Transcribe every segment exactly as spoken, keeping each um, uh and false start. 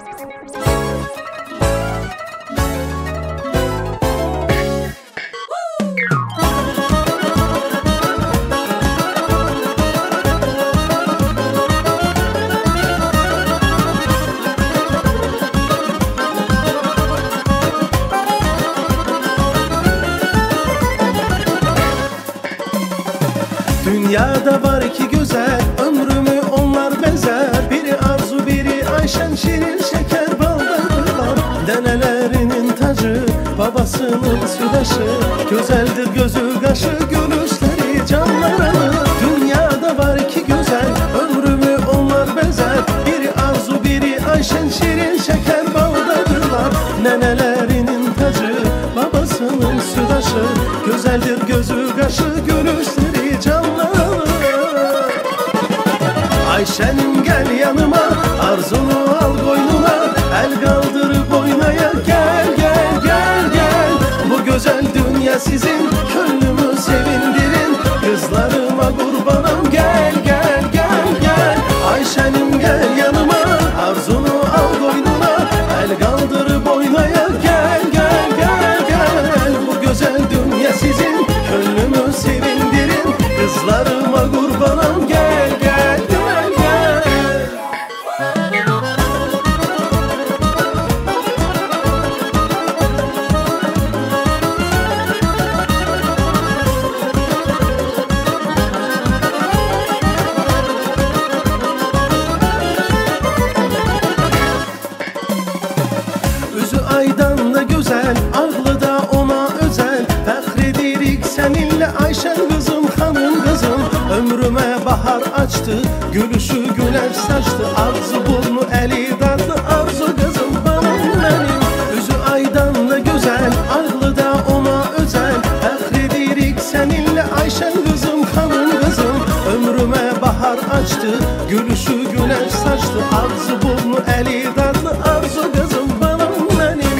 Dünyada var iki güzel, ömrümü onlar bezer. Biri Arzu, biri Ayşen, şirin şeker baldırlar. Denelerinin tacı, babasının südaşı. Güzeldir gözü kaşı, gülüşleri canlar alır. Dünyada var iki güzel, ömrümü onlar bezer. Biri Arzu, biri Ayşen, şirin şeker baldırlar. Nenelerinin tacı, babasının südaşı. Güzeldir gözü kaşı, gülüşleri canlar alır. Ayşe'nim gel yanıma, Arzunu al koynuna. El kaldırıp oynaya, gel gel gel gel. Bu güzel dünya sizin, gönlümü sevindirin. Kızlarıma kurbanım, gel gel gel gel. Ayşe'nim gel yanıma, Arzunu al koynuna. El kaldırıp oynaya, gel gel gel gel. Bu güzel dünya sizin, gönlümü sevindirin. Kızlarıma kurbanım, gel gel gel gel. Üzü aydan da güzel, ağlı da ona özel. Fakredirik seninle Ayşen kızım, hanım kızım. Ömrüme bahar açtı, gülüşü güneş saçtı. Ağzı burnu eli tatlı, Arzu kızım hanım benim. Üzü aydan da güzel, ağlı da ona özel. Fakredirik seninle Ayşen kızım, hanım kızım. Ömrüme bahar açtı, gülüşü güneş saçtı. Ağzı burnu eli tatlı, Arzu kızım hanım benim.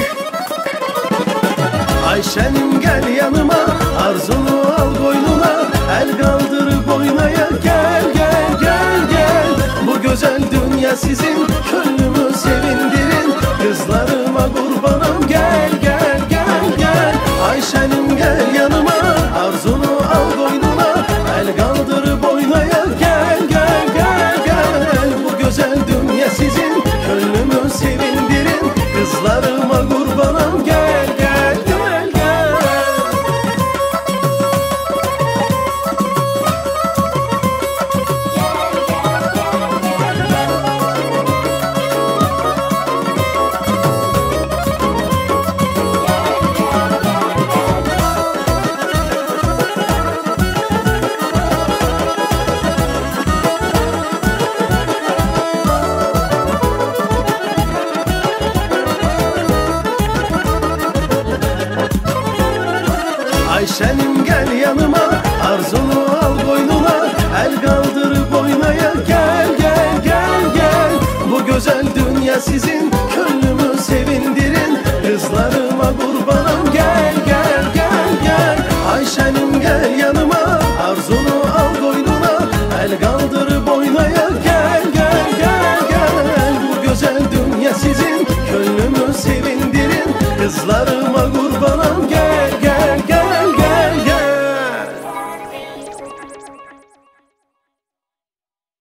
Ayşe'nim gel yanıma, Arzunu al koynuna. El kaldırıp oynaya, gel gel gel gel. Bu güzel dünya sizin, gönlümü sevindirin. Kızlarıma kurbanım, gel gel gel gel. Ayşe'nim gel yanıma, Arzunu al koynuna. El kaldırıp oynaya, gel gel gel gel. Bu güzel dünya sizin, gönlümü sevindirin. Kızlarıma kurbanım, gel gel gel gel. Ayşe'nim gel yanıma, Arzunu al koynuna. El kaldırıp oynaya, gel gel gel gel. Bu güzel dünya sizin, gönlümü sevindirin. Kızlarıma kurbanım, gel gel gel gel. Ayşe'nim gel yanıma, Arzunu al koynuna. El kaldırıp oynaya, gel gel gel gel. Bu güzel dünya sizin, gönlümü sevindirin. Kızlarıma